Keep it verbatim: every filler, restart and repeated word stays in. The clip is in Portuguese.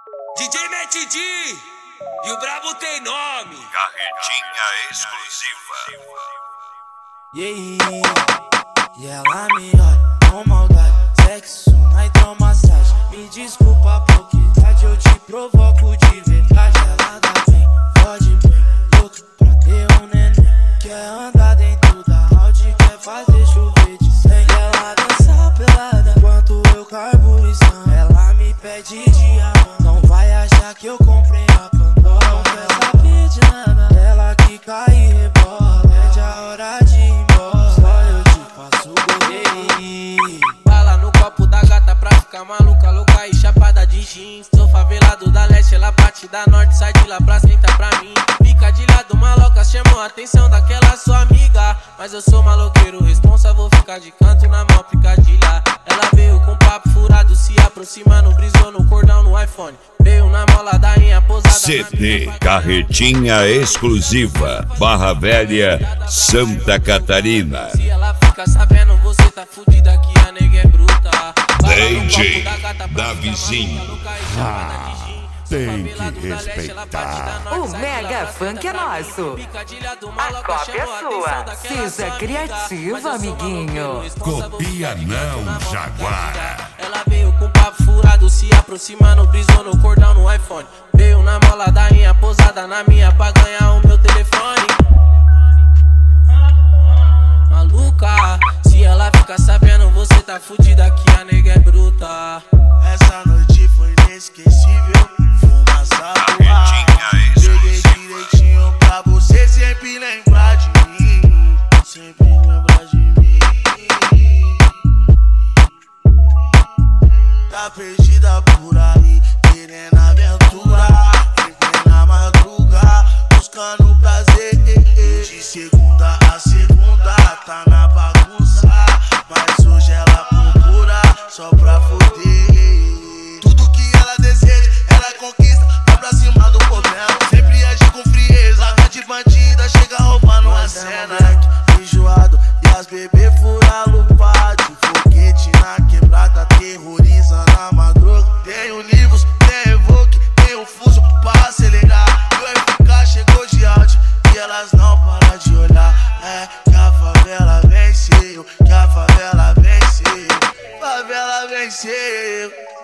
D J Matt D e o brabo tem nome. Carretinha exclusiva. E aí, e ela me olha com maldade, sexo na hidromassagem. Me desculpa por que idade eu te provoco de verdade. Ela dá bem, pode bem, louco pra ter um neném. Quer andar dentro da Audi, quer fazer chover de cem. Ela dança pelada enquanto eu carburizão. Ela me pede diamante, não vai achar que eu comprei a Pandora. Não quer saber de nada, ela que cai e rebola. Pede a hora de ir embora, só eu te faço gol. Bala no copo da gata pra ficar maluca, louca e chapada de jeans. Sou favelado da leste, ela bate da norte, sai de lá pra sentar pra mim. Fica de lado, maloca, chamou a atenção daquela sua amiga. Mas eu sou maloqueiro, responsa, vou ficar de canto na mão picadilha. Ela veio com papo furado, se aproximando, brisou no cordão no iPhone. Veio na mola da minha posada. C D Carretinha exclusiva, Barra Velha, Santa Catarina. Se ela fica sabendo, você tá fudida que a nega é bruta. D J da vizinha. Tem que respeitar. O Mega Funk é nosso. A cópia é sua. Seja criativa, amiguinho. Copia não, Jaguara. Ela veio com papo furado, se aproximando, brisou no cordão no iPhone. Veio na mola da minha posada, na minha pra ganhar o meu telefone. Maluca, se ela fica sabendo, você tá fudida que a nega é bruta. Essa noite foi inesquecível, fumaça pro ar. Peguei direitinho pra você sempre lembrar de mim. Sempre lembrar de mim. Tá perdida por aí, querendo aventura. Entrei na madruga, buscando prazer. De segunda a segunda, tá na bagunça. Mas hoje ela procura só pra foder. Tudo que ela deseja, ela conquista, vai pra cima do problema. Sempre age com frieza, larga de bandida, chega roubando a cena. Enjoado e as bebê fura lupa. De foguete na quebrada, terrorizando a madruga. Tenho livros, tem evoque, tem um fuso pra acelerar. E o F K chegou de áudio e elas não param de olhar. É que a favela venceu, que a favela venceu, favela venceu.